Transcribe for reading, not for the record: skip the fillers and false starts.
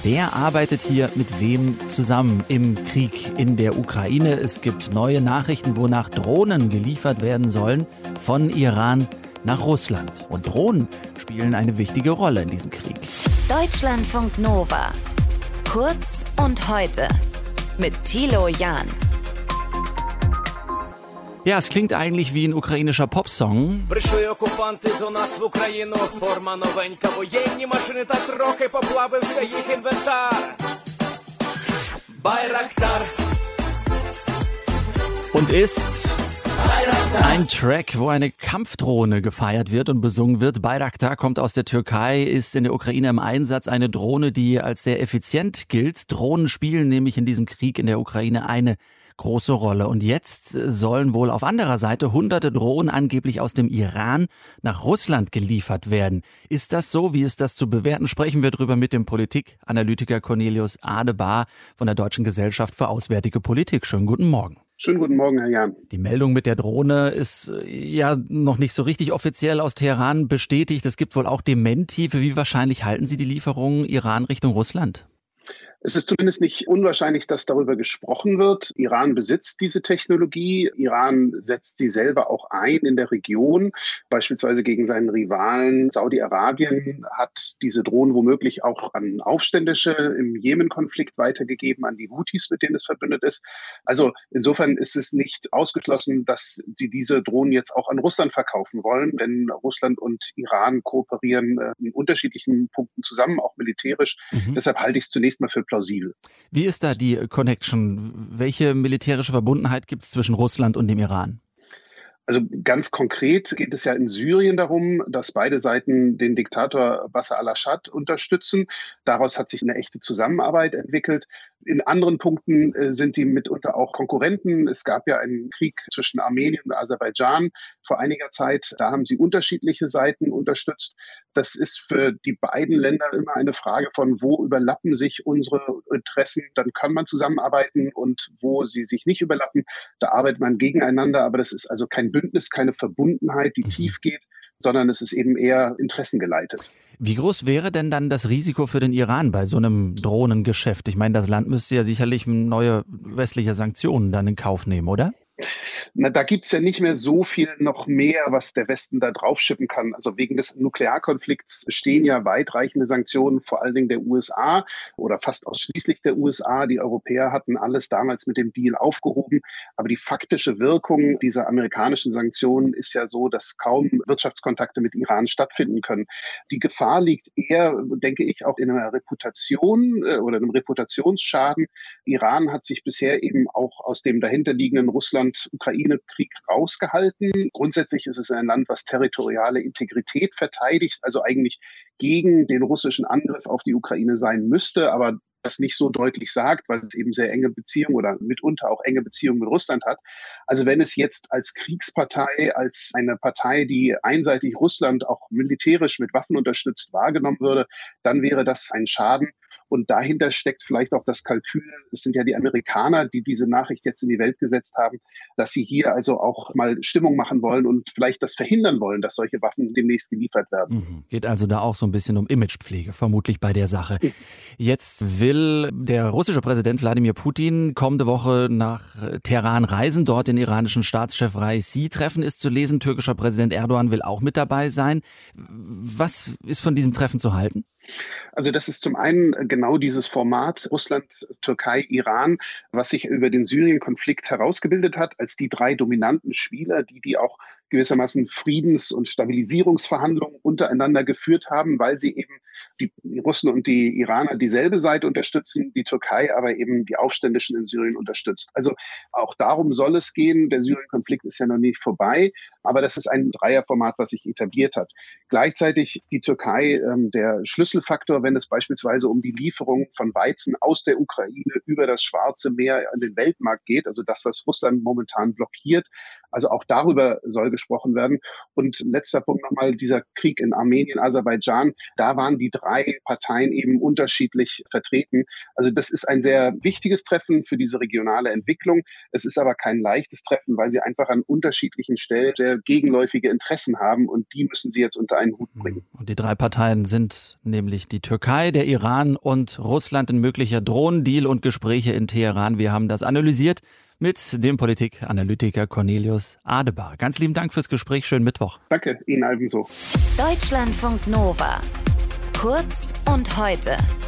Wer arbeitet hier mit wem zusammen im Krieg in der Ukraine? Es gibt neue Nachrichten, wonach Drohnen geliefert werden sollen von Iran nach Russland. Und Drohnen spielen eine wichtige Rolle in diesem Krieg. Deutschlandfunk Nova. Kurz und heute mit Thilo Jahn. Ja, es klingt eigentlich wie ein ukrainischer Popsong. Прийшли окупанти до нас в Україну. Форма новенька, воєнні машини та трохи поплавився їх інвентар. Байрактар. Und ist ein Track, wo eine Kampfdrohne gefeiert wird und besungen wird. Bayraktar kommt aus der Türkei, ist in der Ukraine im Einsatz. Eine Drohne, die als sehr effizient gilt. Drohnen spielen nämlich in diesem Krieg in der Ukraine eine große Rolle. Und jetzt sollen wohl auf anderer Seite hunderte Drohnen angeblich aus dem Iran nach Russland geliefert werden. Ist das so? Wie ist das zu bewerten? Sprechen wir darüber mit dem Politikanalytiker Cornelius Adebar von der Deutschen Gesellschaft für Auswärtige Politik. Schönen guten Morgen. Schönen guten Morgen, Herr Jahn. Die Meldung mit der Drohne ist ja noch nicht so richtig offiziell aus Teheran bestätigt. Es gibt wohl auch Dementi. Für wie wahrscheinlich halten Sie die Lieferungen Iran Richtung Russland? Es ist zumindest nicht unwahrscheinlich, dass darüber gesprochen wird. Iran besitzt diese Technologie. Iran setzt sie selber auch ein in der Region. Beispielsweise gegen seinen Rivalen Saudi-Arabien hat diese Drohnen womöglich auch an Aufständische im Jemen-Konflikt weitergegeben, an die Houthis, mit denen es verbündet ist. Also insofern ist es nicht ausgeschlossen, dass sie diese Drohnen jetzt auch an Russland verkaufen wollen. Denn Russland und Iran kooperieren in unterschiedlichen Punkten zusammen, auch militärisch. Deshalb halte ich es zunächst mal für plausibel. Wie ist da die Connection? Welche militärische Verbundenheit gibt es zwischen Russland und dem Iran? Also ganz konkret geht es ja in Syrien darum, dass beide Seiten den Diktator Bashar al-Assad unterstützen. Daraus hat sich eine echte Zusammenarbeit entwickelt. In anderen Punkten sind die mitunter auch Konkurrenten. Es gab ja einen Krieg zwischen Armenien und Aserbaidschan vor einiger Zeit. Da haben sie unterschiedliche Seiten unterstützt. Das ist für die beiden Länder immer eine Frage von, wo überlappen sich unsere Interessen. Dann kann man zusammenarbeiten und wo sie sich nicht überlappen, da arbeitet man gegeneinander. Aber das ist also kein Bündnis, keine Verbundenheit, die tief geht, sondern es ist eben eher interessengeleitet. Wie groß wäre denn dann das Risiko für den Iran bei so einem Drohnengeschäft? Ich meine, das Land müsste ja sicherlich neue westliche Sanktionen dann in Kauf nehmen, oder? Na, da gibt's ja nicht mehr so viel noch mehr, was der Westen da draufschippen kann. Also wegen des Nuklearkonflikts stehen ja weitreichende Sanktionen, vor allen Dingen der USA oder fast ausschließlich der USA. Die Europäer hatten alles damals mit dem Deal aufgehoben. Aber die faktische Wirkung dieser amerikanischen Sanktionen ist ja so, dass kaum Wirtschaftskontakte mit Iran stattfinden können. Die Gefahr liegt eher, denke ich, auch in einer Reputation oder einem Reputationsschaden. Iran hat sich bisher eben auch aus dem dahinterliegenden Russland-Ukraine-Krieg rausgehalten. Grundsätzlich ist es ein Land, was territoriale Integrität verteidigt, also eigentlich gegen den russischen Angriff auf die Ukraine sein müsste, aber das nicht so deutlich sagt, weil es eben sehr enge Beziehungen oder mitunter auch enge Beziehungen mit Russland hat. Also wenn es jetzt als Kriegspartei, als eine Partei, die einseitig Russland auch militärisch mit Waffen unterstützt, wahrgenommen würde, dann wäre das ein Schaden. Und dahinter steckt vielleicht auch das Kalkül, es sind ja die Amerikaner, die diese Nachricht jetzt in die Welt gesetzt haben, dass sie hier also auch mal Stimmung machen wollen und vielleicht das verhindern wollen, dass solche Waffen demnächst geliefert werden. Geht also da auch so ein bisschen um Imagepflege, vermutlich bei der Sache. Jetzt will der russische Präsident Wladimir Putin kommende Woche nach Teheran reisen, dort den iranischen Staatschef Raisi treffen, ist zu lesen. Türkischer Präsident Erdogan will auch mit dabei sein. Was ist von diesem Treffen zu halten? Also das ist zum einen genau dieses Format Russland, Türkei, Iran, was sich über den Syrien-Konflikt herausgebildet hat, als die drei dominanten Spieler, die auch gewissermaßen Friedens- und Stabilisierungsverhandlungen untereinander geführt haben, weil sie eben die Russen und die Iraner dieselbe Seite unterstützen, die Türkei aber eben die Aufständischen in Syrien unterstützt. Also auch darum soll es gehen. Der Syrien-Konflikt ist ja noch nicht vorbei, aber das ist ein Dreierformat, was sich etabliert hat. Gleichzeitig ist die Türkei der Schlüsselfaktor, wenn es beispielsweise um die Lieferung von Weizen aus der Ukraine über das Schwarze Meer an den Weltmarkt geht, also das, was Russland momentan blockiert. Also auch darüber soll gesprochen werden. Und letzter Punkt nochmal, dieser Krieg in Armenien, Aserbaidschan, da waren die drei Parteien eben unterschiedlich vertreten. Also das ist ein sehr wichtiges Treffen für diese regionale Entwicklung. Es ist aber kein leichtes Treffen, weil sie einfach an unterschiedlichen Stellen sehr gegenläufige Interessen haben und die müssen sie jetzt unter einen Hut bringen. Und die drei Parteien sind neben nämlich die Türkei, der Iran und Russland, ein möglicher Drohnendeal und Gespräche in Teheran. Wir haben das analysiert mit dem Politikanalytiker Cornelius Adebar. Ganz lieben Dank fürs Gespräch. Schönen Mittwoch. Danke, Ihnen allen so. Deutschlandfunk Nova. Kurz und heute.